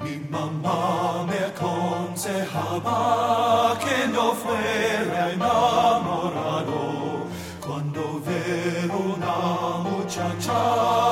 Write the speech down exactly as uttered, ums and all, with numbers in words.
mamá me aconsejaba que no fuera enamorado cuando veo una muchacha